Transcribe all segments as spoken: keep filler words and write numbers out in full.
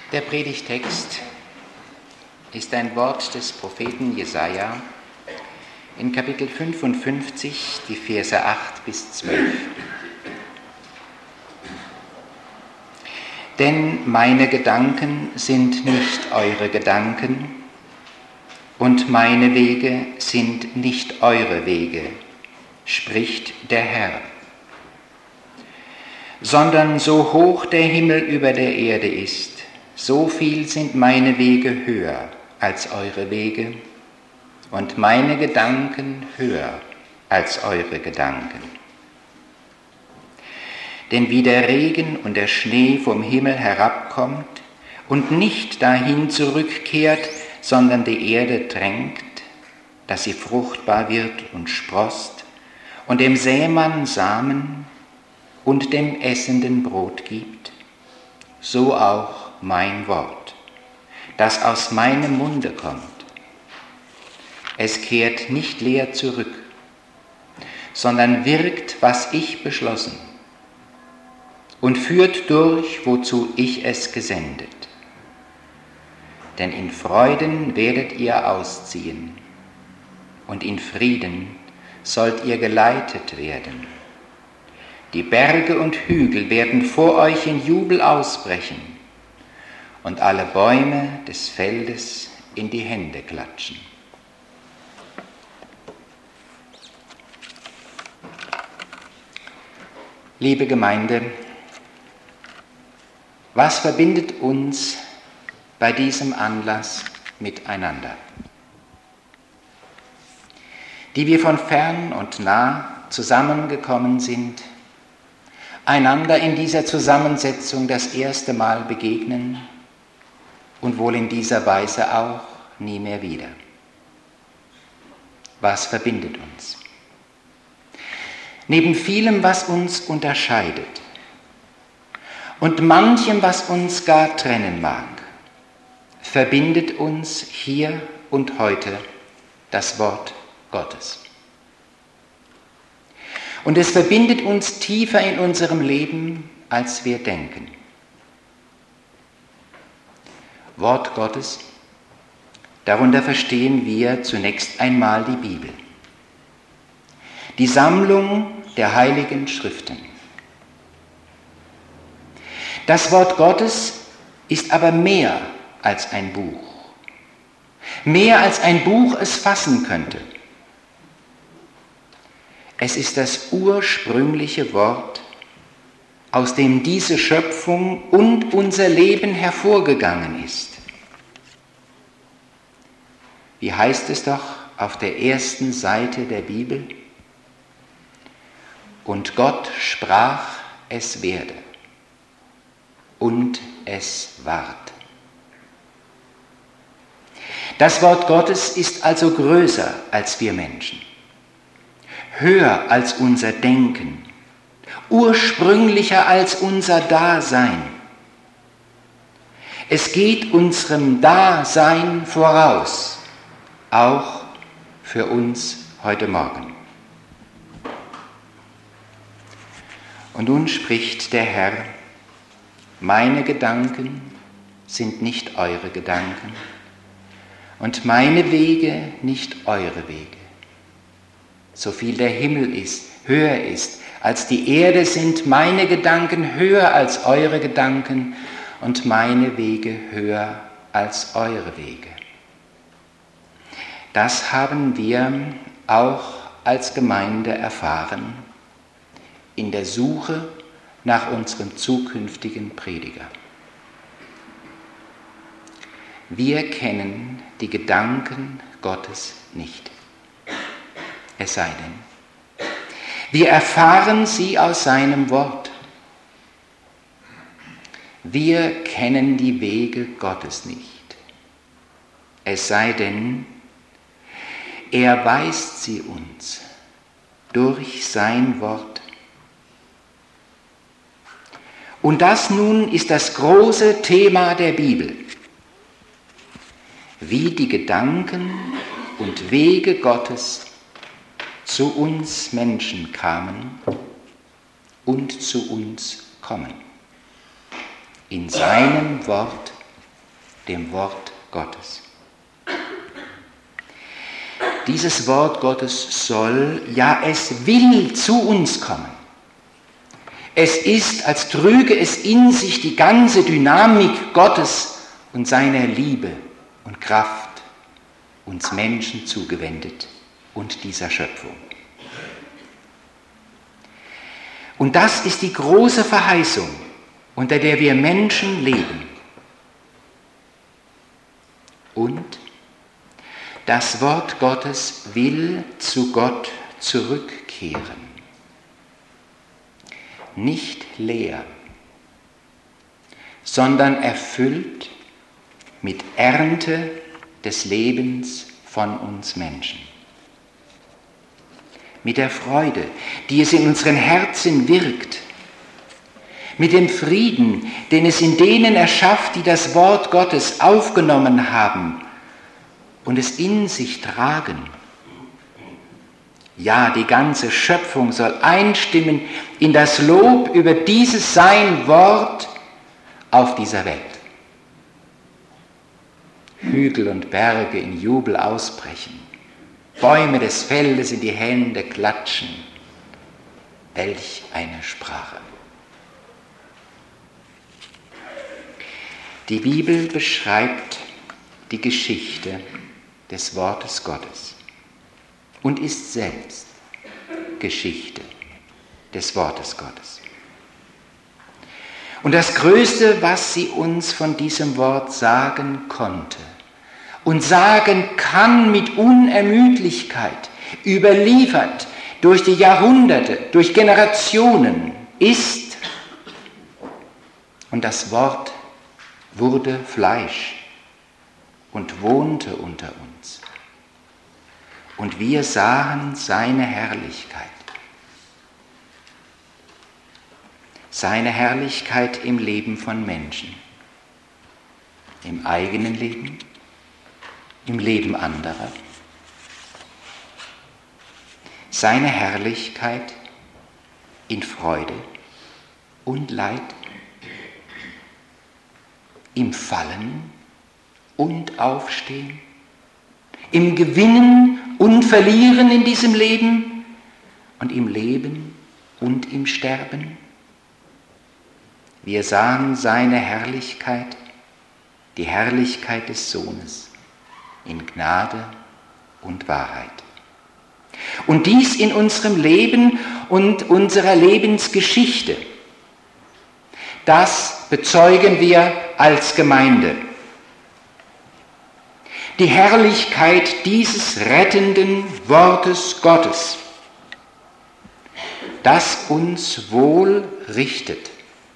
Der Predigtext ist ein Wort des Propheten Jesaja in Kapitel fünfundfünfzig, die Verse acht bis zwölf. Denn meine Gedanken sind nicht eure Gedanken und meine Wege sind nicht eure Wege, spricht der Herr. Sondern so hoch der Himmel über der Erde ist, so viel sind meine Wege höher als eure Wege und meine Gedanken höher als eure Gedanken. Denn wie der Regen und der Schnee vom Himmel herabkommt und nicht dahin zurückkehrt, sondern die Erde tränkt, dass sie fruchtbar wird und sproßt und dem Sämann Samen und dem Essenden Brot gibt, so auch mein Wort, das aus meinem Munde kommt. Es kehrt nicht leer zurück, sondern wirkt, was ich beschlossen, und führt durch, wozu ich es gesendet. Denn in Freuden werdet ihr ausziehen, und in Frieden sollt ihr geleitet werden. Die Berge und Hügel werden vor euch in Jubel ausbrechen und alle Bäume des Feldes in die Hände klatschen. Liebe Gemeinde, was verbindet uns bei diesem Anlass miteinander? Die wir von fern und nah zusammengekommen sind, einander in dieser Zusammensetzung das erste Mal begegnen und wohl in dieser Weise auch nie mehr wieder. Was verbindet uns? Neben vielem, was uns unterscheidet und manchem, was uns gar trennen mag, verbindet uns hier und heute das Wort Gottes. Und es verbindet uns tiefer in unserem Leben, als wir denken. Wort Gottes, darunter verstehen wir zunächst einmal die Bibel, die Sammlung der heiligen Schriften. Das Wort Gottes ist aber mehr als ein Buch, mehr als ein Buch es fassen könnte. Es ist das ursprüngliche Wort, aus dem diese Schöpfung und unser Leben hervorgegangen ist. Wie heißt es doch auf der ersten Seite der Bibel? Und Gott sprach, es werde. Und es ward. Das Wort Gottes ist also größer als wir Menschen, höher als unser Denken, ursprünglicher als unser Dasein. Es geht unserem Dasein voraus, auch für uns heute Morgen. Und nun spricht der Herr: Meine Gedanken sind nicht eure Gedanken und meine Wege nicht eure Wege. So viel der Himmel ist, höher ist als die Erde, sind meine Gedanken höher als eure Gedanken und meine Wege höher als eure Wege. Das haben wir auch als Gemeinde erfahren in der Suche nach unserem zukünftigen Prediger. Wir kennen die Gedanken Gottes nicht. Es sei denn, wir erfahren sie aus seinem Wort. Wir kennen die Wege Gottes nicht. Es sei denn, er weist sie uns durch sein Wort. Und das nun ist das große Thema der Bibel: Wie die Gedanken und Wege Gottes zu uns Menschen kamen und zu uns kommen. In seinem Wort dem Wort Gottes. Dieses Wort Gottes soll, ja es will zu uns kommen. Es ist, als trüge es in sich die ganze Dynamik Gottes und seiner Liebe und Kraft uns Menschen zugewendet und dieser Schöpfung. Und das ist die große Verheißung, unter der wir Menschen leben. Und das Wort Gottes will zu Gott zurückkehren. Nicht leer, sondern erfüllt mit Ernte des Lebens von uns Menschen. Mit der Freude, die es in unseren Herzen wirkt, mit dem Frieden, den es in denen erschafft, die das Wort Gottes aufgenommen haben und es in sich tragen. Ja, die ganze Schöpfung soll einstimmen in das Lob über dieses sein Wort auf dieser Welt. Hügel und Berge in Jubel ausbrechen, Bäume des Feldes in die Hände klatschen. Welch eine Sprache! Die Bibel beschreibt die Geschichte des Wortes Gottes und ist selbst Geschichte des Wortes Gottes. Und das Größte, was sie uns von diesem Wort sagen konnte und sagen kann mit Unermüdlichkeit, überliefert durch die Jahrhunderte, durch Generationen, ist, und das Wort wurde Fleisch und wohnte unter uns. Und wir sahen seine Herrlichkeit. Seine Herrlichkeit im Leben von Menschen. Im eigenen Leben, im Leben anderer. Seine Herrlichkeit in Freude und Leid. Im Fallen und Aufstehen, im Gewinnen und Verlieren in diesem Leben und im Leben und im Sterben. Wir sahen seine Herrlichkeit, die Herrlichkeit des Sohnes, in Gnade und Wahrheit. Und dies in unserem Leben und unserer Lebensgeschichte. Das bezeugen wir als Gemeinde. Die Herrlichkeit dieses rettenden Wortes Gottes, das uns wohl richtet,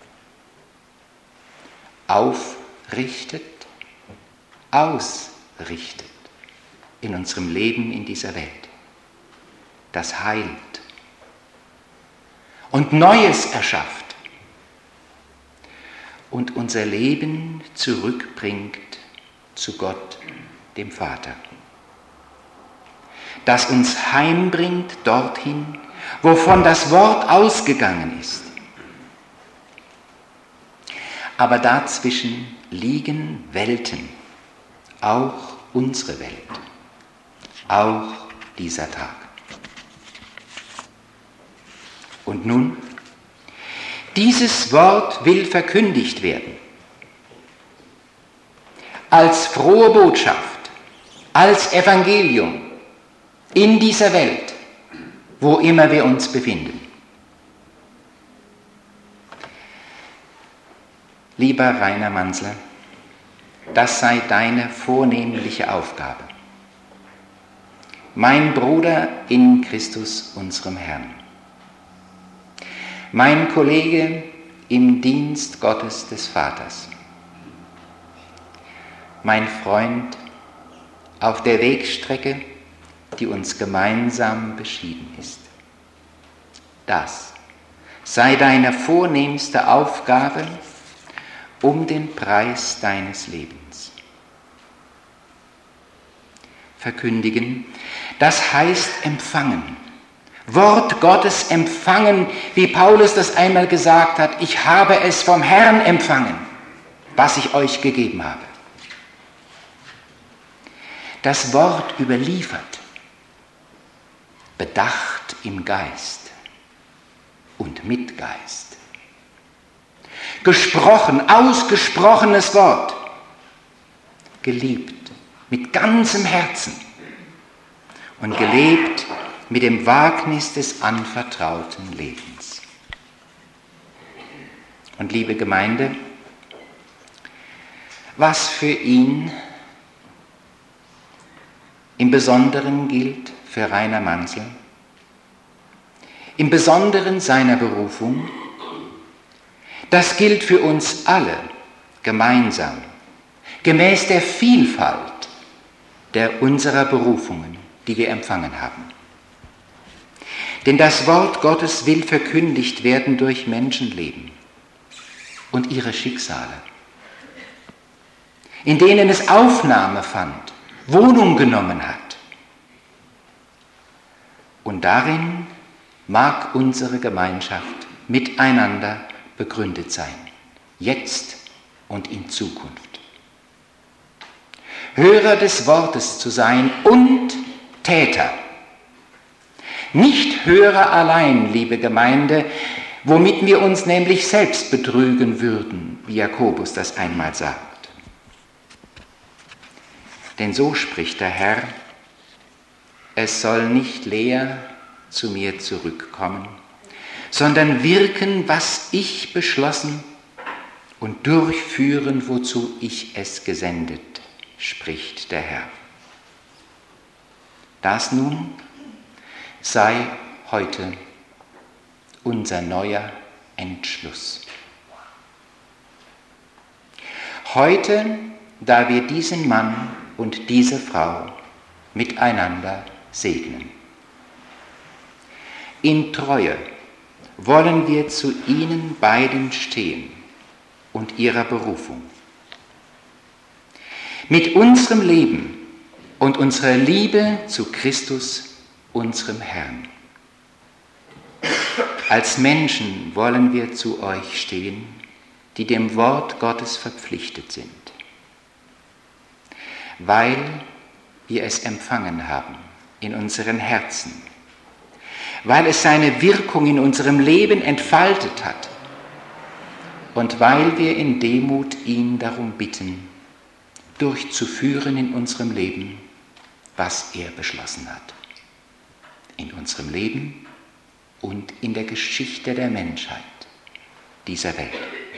aufrichtet, ausrichtet in unserem Leben in dieser Welt, das heilt und Neues erschafft und unser Leben zurückbringt zu Gott, dem Vater, das uns heimbringt dorthin, wovon das Wort ausgegangen ist. Aber dazwischen liegen Welten, auch unsere Welt, auch dieser Tag. Und nun, dieses Wort will verkündigt werden, als frohe Botschaft, als Evangelium in dieser Welt, wo immer wir uns befinden. Lieber Rainer Manzler, das sei deine vornehmliche Aufgabe. Mein Bruder in Christus, unserem Herrn. Mein Kollege im Dienst Gottes des Vaters. Mein Freund auf der Wegstrecke, die uns gemeinsam beschieden ist. Das sei deine vornehmste Aufgabe um den Preis deines Lebens. Verkündigen, das heißt empfangen. Wort Gottes empfangen, wie Paulus das einmal gesagt hat, ich habe es vom Herrn empfangen, was ich euch gegeben habe. das Wort überliefert, bedacht im Geist und mit Geist. Gesprochen, ausgesprochenes Wort, geliebt mit ganzem Herzen und gelebt mit dem Wagnis des anvertrauten Lebens. Und liebe Gemeinde, was für ihn im Besonderen gilt für Rainer Manzel, im Besonderen seiner Berufung, das gilt für uns alle gemeinsam, gemäß der Vielfalt der unserer Berufungen, die wir empfangen haben. Denn das Wort Gottes will verkündigt werden durch Menschenleben und ihre Schicksale, in denen es Aufnahme fand, Wohnung genommen hat. Und darin mag unsere Gemeinschaft miteinander begründet sein, jetzt und in Zukunft. Hörer des Wortes zu sein und Täter. Nicht Hörer allein, liebe Gemeinde, womit wir uns nämlich selbst betrügen würden, wie Jakobus das einmal sagt. Denn so spricht der Herr: Es soll nicht leer zu mir zurückkommen, sondern wirken, was ich beschlossen, und durchführen, wozu ich es gesendet, spricht der Herr. Das nun sei heute unser neuer Entschluss. Heute, da wir diesen Mann und diese Frau miteinander segnen. In Treue wollen wir zu ihnen beiden stehen und ihrer Berufung. Mit unserem Leben und unserer Liebe zu Christus, unserem Herrn. Als Menschen wollen wir zu euch stehen, die dem Wort Gottes verpflichtet sind, weil wir es empfangen haben in unseren Herzen, weil es seine Wirkung in unserem Leben entfaltet hat und weil wir in Demut ihn darum bitten, durchzuführen in unserem Leben, was er beschlossen hat. In unserem Leben und in der Geschichte der Menschheit dieser Welt.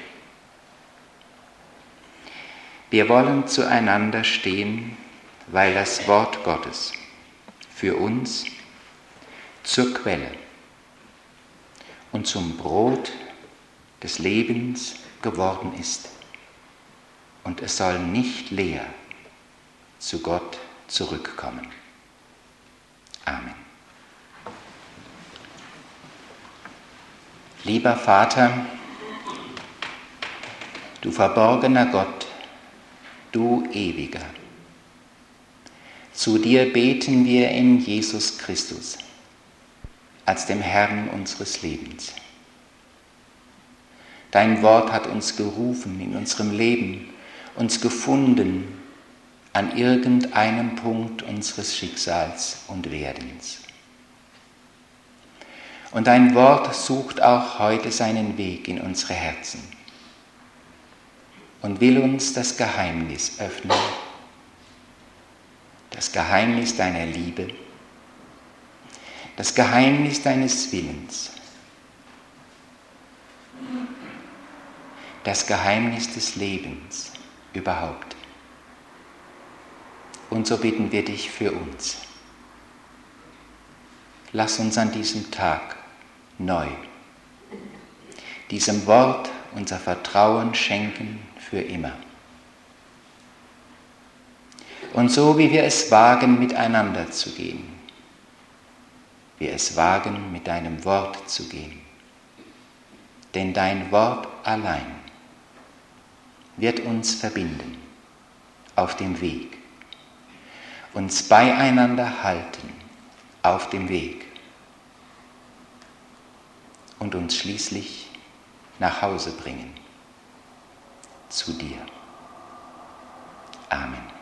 Wir wollen zueinander stehen, weil das Wort Gottes für uns zur Quelle und zum Brot des Lebens geworden ist. Und es soll nicht leer zu Gott zurückkommen. Amen. Lieber Vater, du verborgener Gott, du Ewiger, zu dir beten wir in Jesus Christus, als dem Herrn unseres Lebens. Dein Wort hat uns gerufen in unserem Leben, uns gefunden an irgendeinem Punkt unseres Schicksals und Werdens. Und dein Wort sucht auch heute seinen Weg in unsere Herzen und will uns das Geheimnis öffnen, das Geheimnis deiner Liebe, das Geheimnis deines Willens, das Geheimnis des Lebens überhaupt. Und so bitten wir dich für uns. Lass uns an diesem Tag neu diesem Wort unser Vertrauen schenken für immer. Und so wie wir es wagen, miteinander zu gehen, wir es wagen, mit deinem Wort zu gehen. Denn dein Wort allein wird uns verbinden auf dem Weg, uns beieinander halten auf dem Weg und uns schließlich nach Hause bringen, zu dir. Amen.